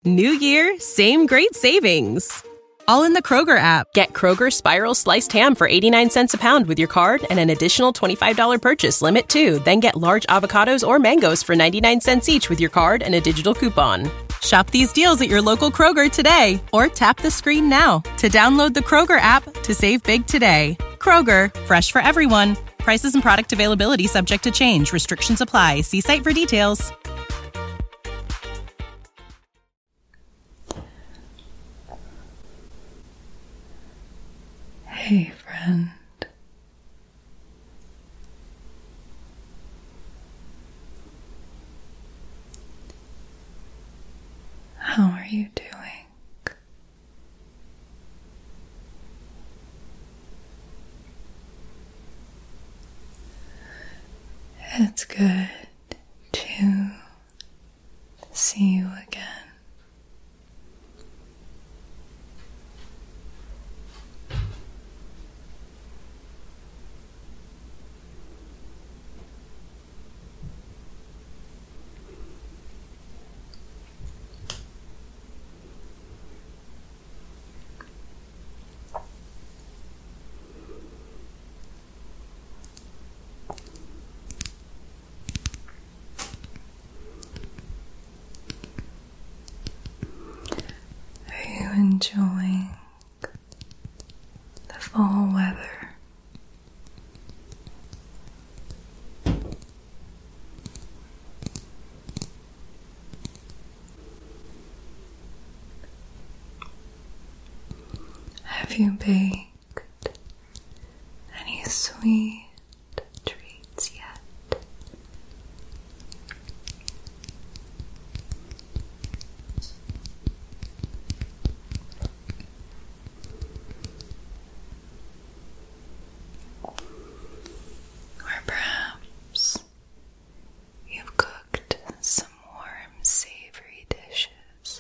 New year, same great savings. All in the Kroger app. Get Kroger Spiral Sliced Ham for 89 cents a pound with your card and an additional $25 purchase limit, too. Then get large avocados or mangoes for 99 cents each with your card and a digital coupon. Shop these deals at your local Kroger today or tap the screen now to download the Kroger app to save big today. Kroger, fresh for everyone. Prices and product availability subject to change. Restrictions apply. See site for details. Hey, friend. How are you doing? It's good to see you again. Enjoying the fall weather. Have you baked any sweet treats yet? Perhaps you've cooked some warm, savory dishes.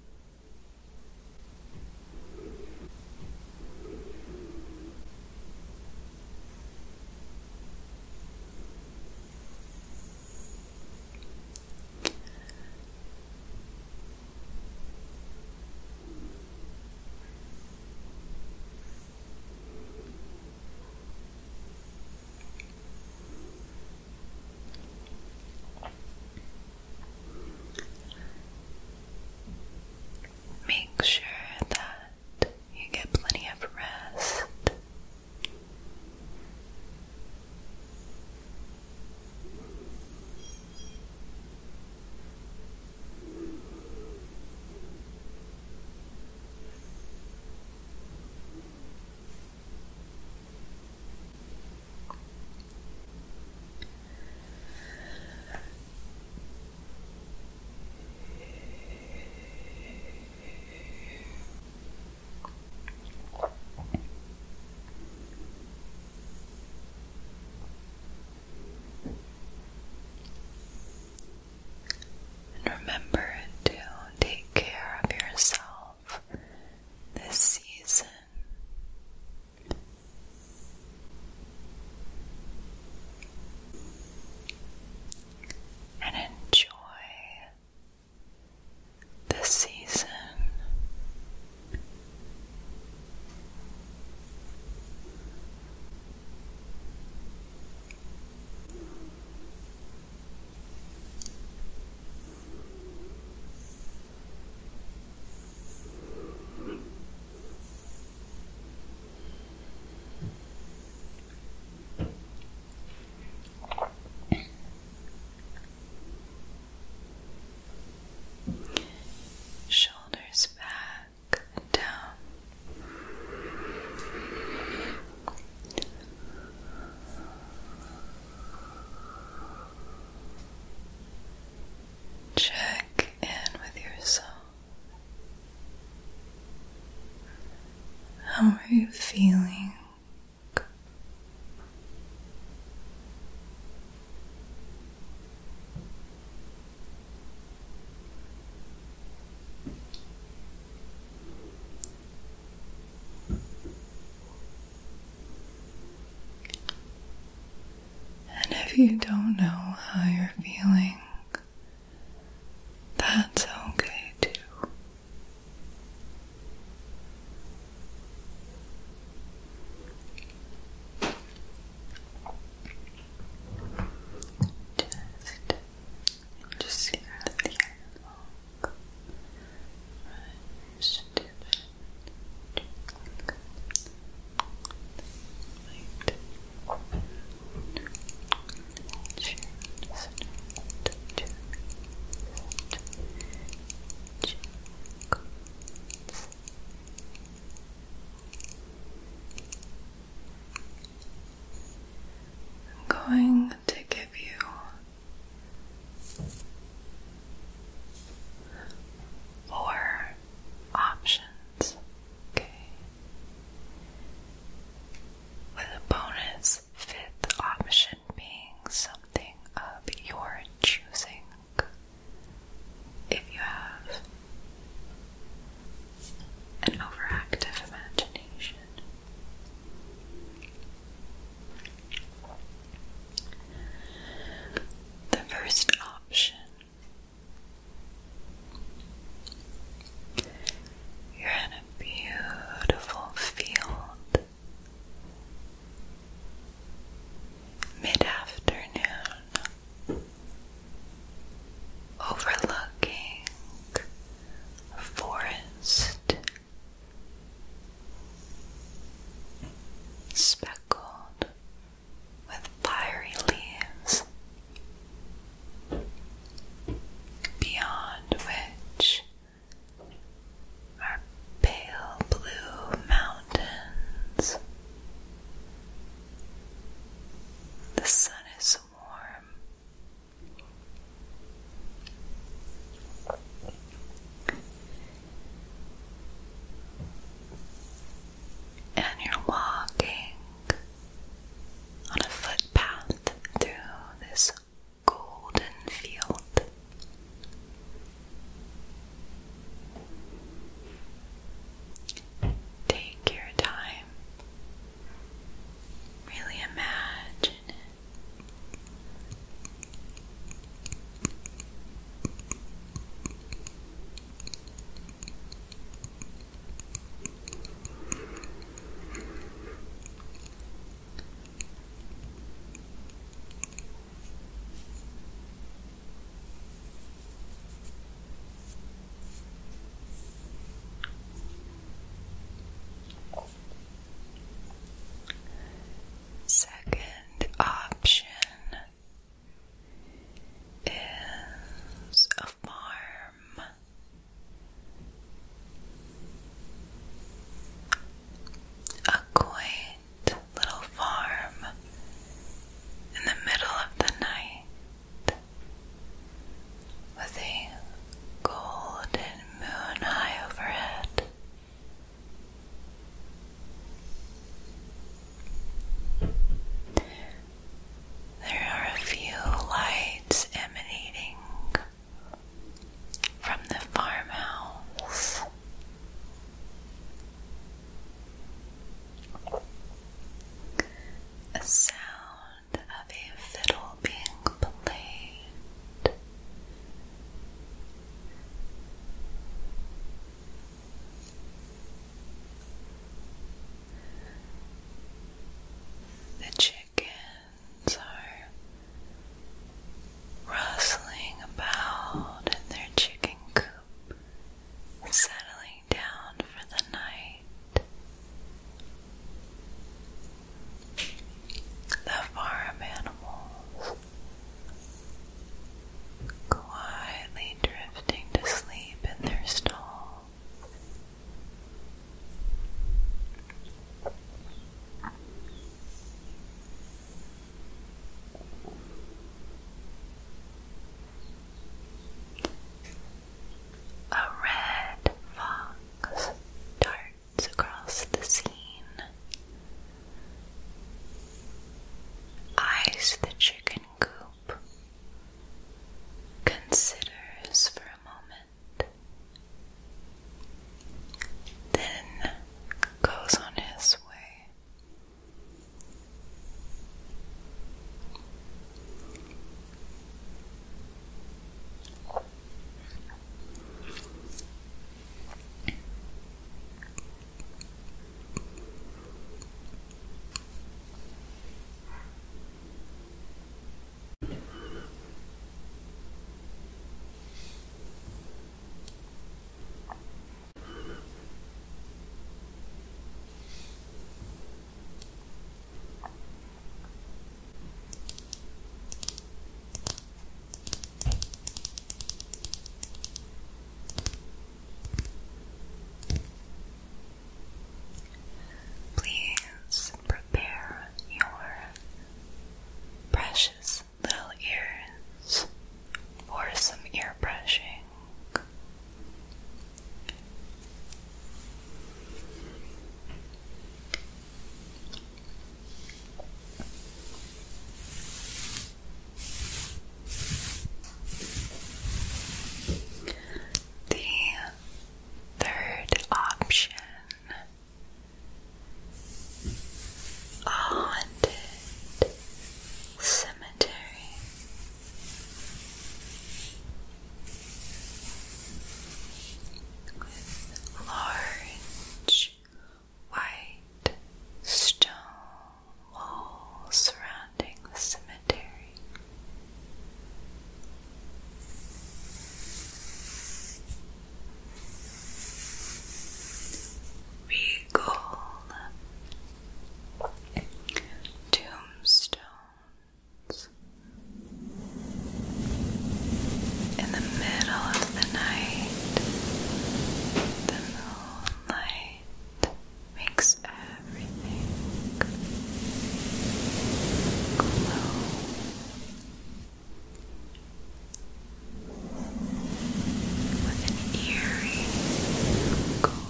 Make sure that you get plenty of rest. Remember to take care of yourself this season. And enjoy this season. Shoulders back and down. Check in with yourself. How are you feeling? If you don't know how you're feeling, that's okay too.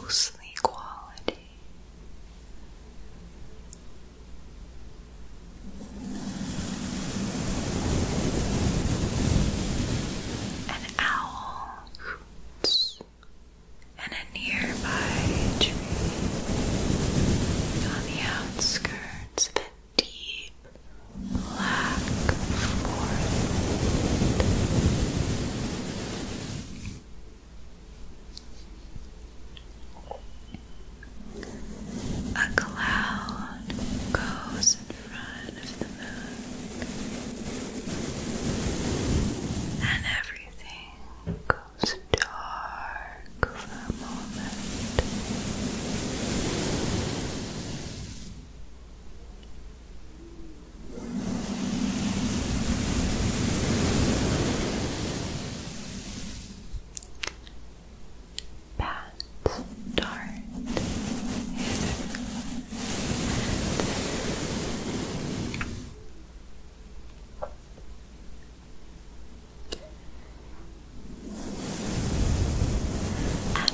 ghostly quality. An owl hoots in a nearby tree on the outskirts of a deep black forest. A cloud goes in front of the moon, and everything goes dark for a moment. Bats dart hither. And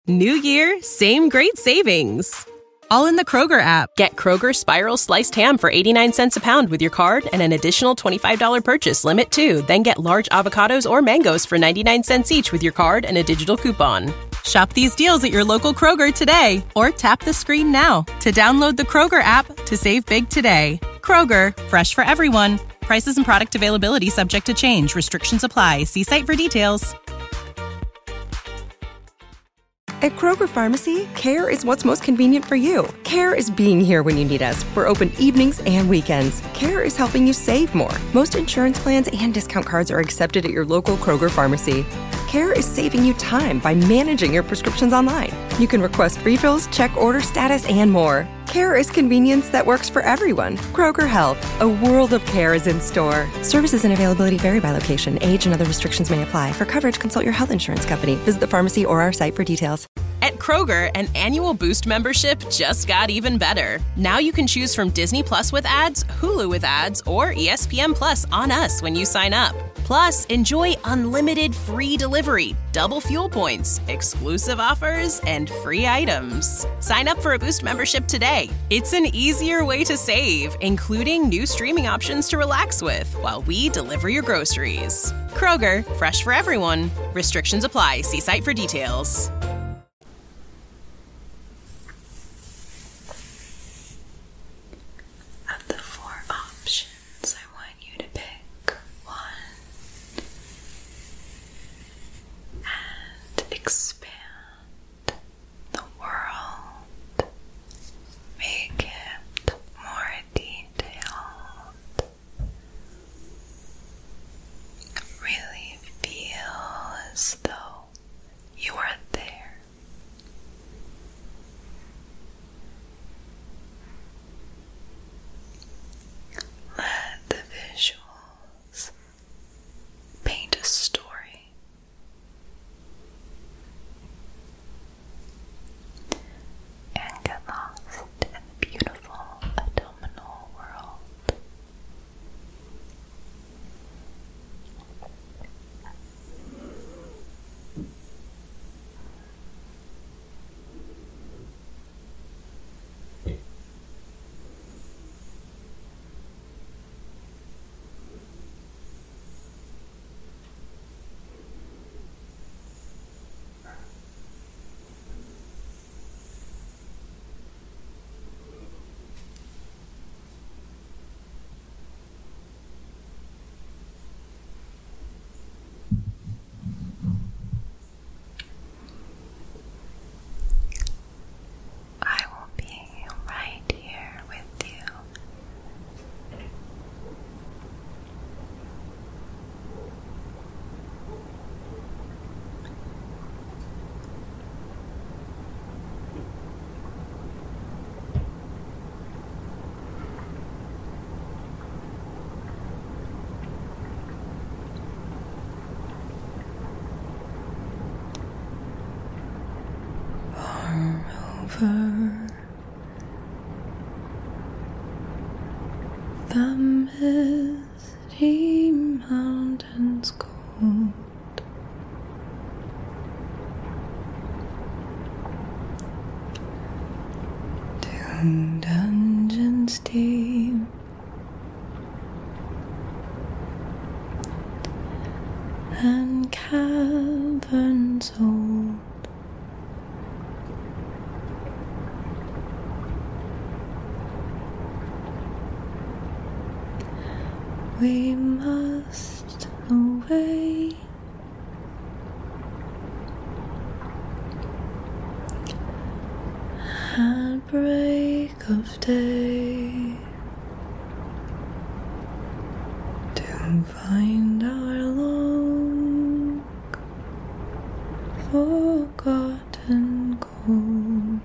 New year, same great savings. All in the Kroger app. Get Kroger Spiral Sliced Ham for 89 cents a pound with your card and an additional $25 purchase limit too. Then get large avocados or mangoes for 99 cents each with your card and a digital coupon. Shop these deals at your local Kroger today or tap the screen now to download the Kroger app to save big today. Kroger, fresh for everyone. Prices and product availability subject to change. Restrictions apply. See site for details. At Kroger Pharmacy, care is what's most convenient for you. Care is being here when you need us. We're open evenings and weekends. Care is helping you save more. Most insurance plans and discount cards are accepted at your local Kroger Pharmacy. Care is saving you time by managing your prescriptions online. You can request refills, check order status, and more. Care is convenience that works for everyone. Kroger Health, a world of care is in store. Services and availability vary by location. Age and other restrictions may apply. For coverage, consult your health insurance company. Visit the pharmacy or our site for details. At Kroger, an annual Boost membership just got even better. Now you can choose from Disney Plus with ads, Hulu with ads, or ESPN Plus on us when you sign up. Plus, enjoy unlimited free delivery, double fuel points, exclusive offers, and free items. Sign up for a Boost membership today. It's an easier way to save, including new streaming options to relax with while we deliver your groceries. Kroger, fresh for everyone. Restrictions apply. See site for details. Of the 4 options, I want you to pick one and expand the world. Make it more detailed. Really feel as though you are there. Let the visuals paint a story. And get lost in the beautiful abdominal world. I will be right here with you. Far over the misty mountains cold, to dungeons deep, and caverns old. We must away at break of day to find our long forgotten gold.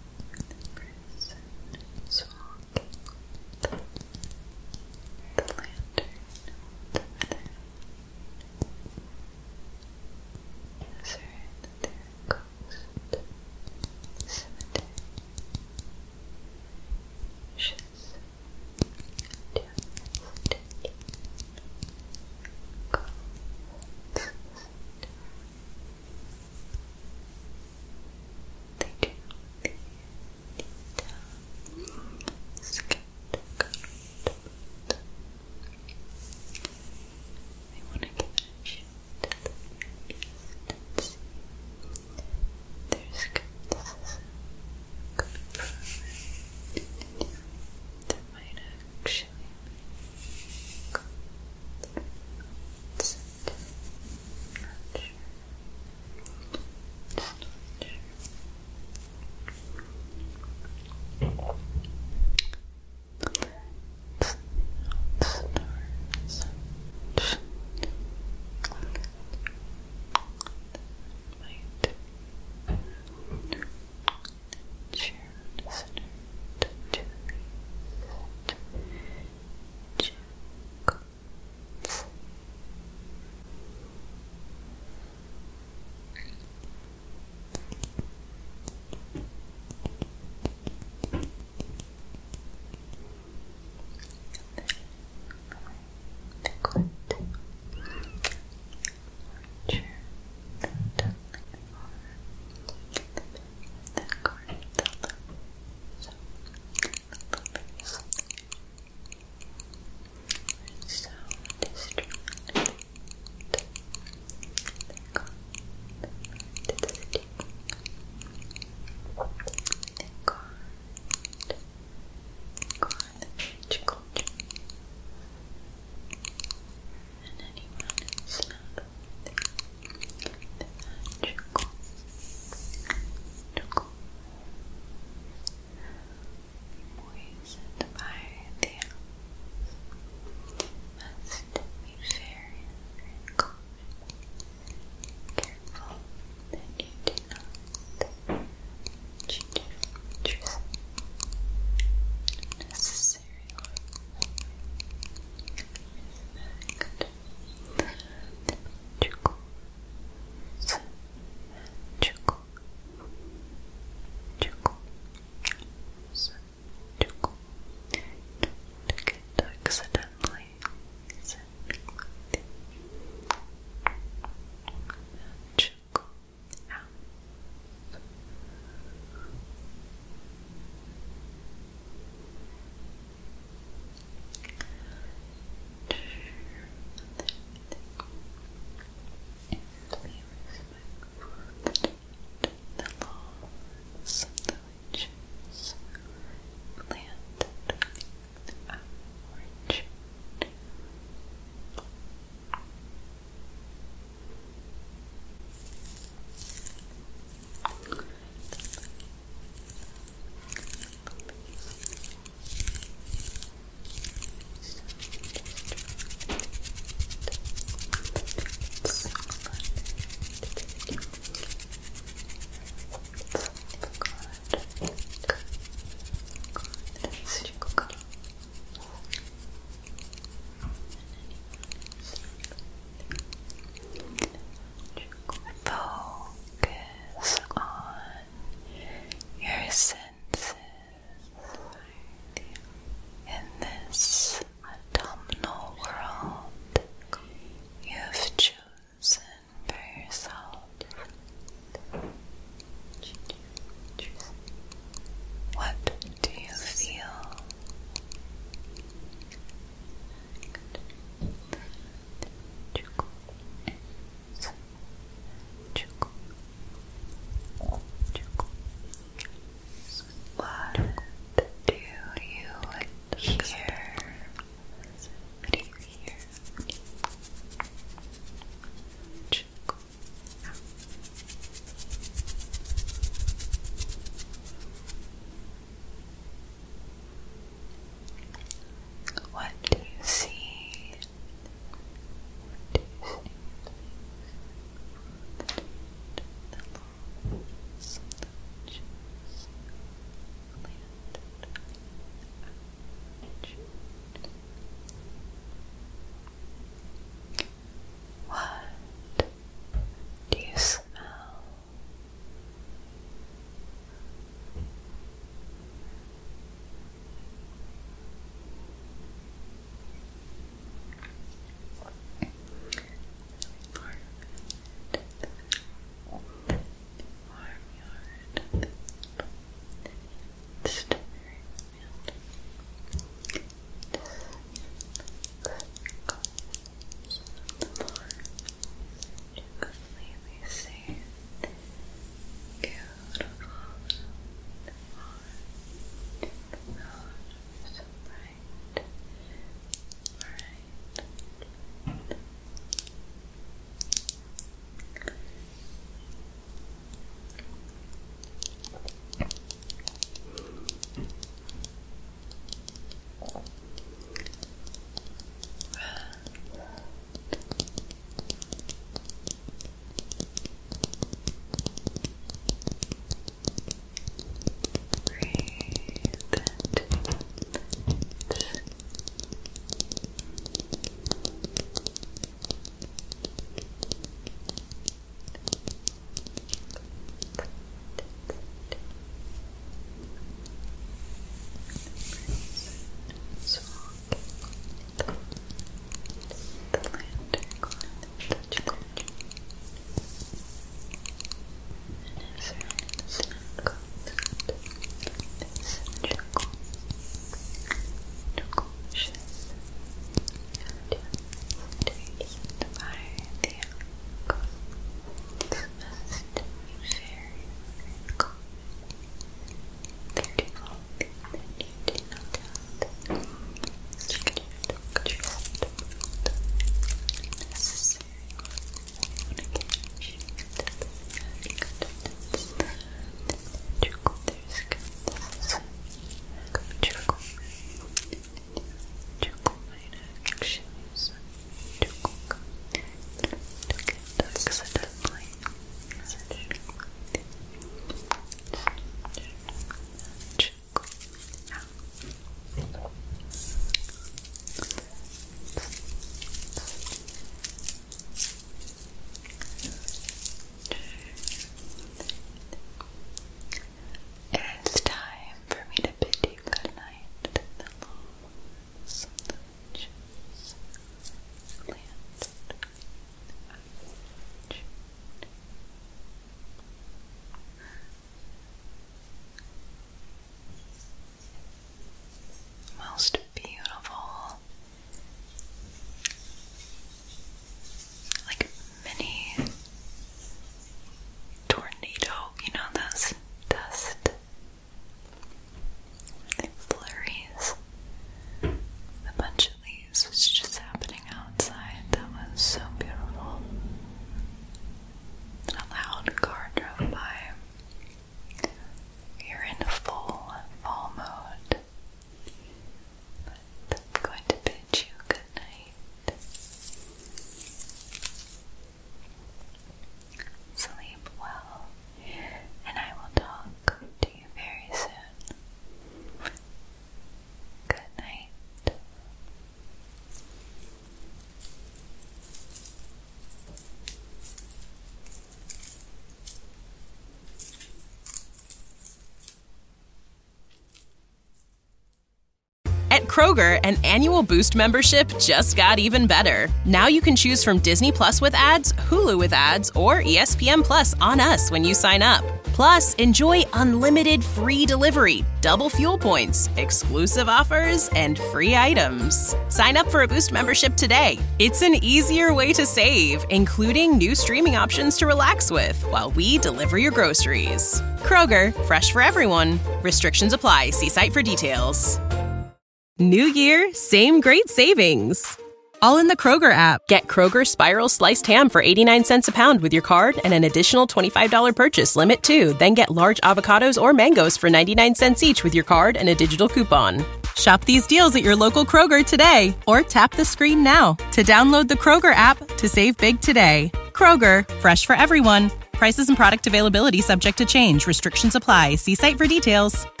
Kroger, an annual Boost membership just got even better. Now you can choose from Disney Plus with ads, Hulu with ads, or ESPN Plus on us when you sign up. Plus, enjoy unlimited free delivery, double fuel points, exclusive offers, and free items. Sign up for a Boost membership today. It's an easier way to save, including new streaming options to relax with while we deliver your groceries. Kroger, fresh for everyone. Restrictions apply. See site for details. New year, same great savings. All in the Kroger app. Get Kroger Spiral Sliced Ham for 89 cents a pound with your card and an additional $25 purchase limit too. Then get large avocados or mangoes for 99 cents each with your card and a digital coupon. Shop these deals at your local Kroger today or tap the screen now to download the Kroger app to save big today. Kroger, fresh for everyone. Prices and product availability subject to change. Restrictions apply. See site for details.